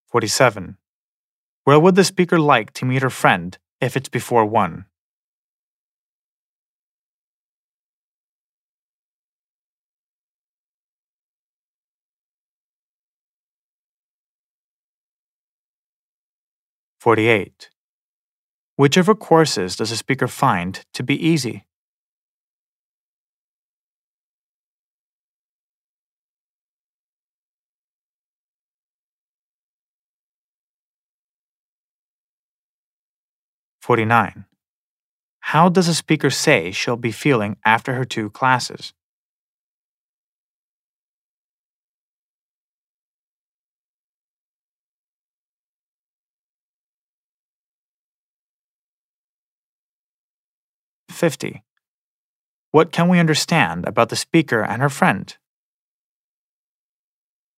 47. Where would the speaker like to meet her friend if it's before 1? 48. Which of her courses does the speaker find to be easy? 49. How does a speaker say she'll be feeling after her 2 classes? 50. What can we understand about the speaker and her friend?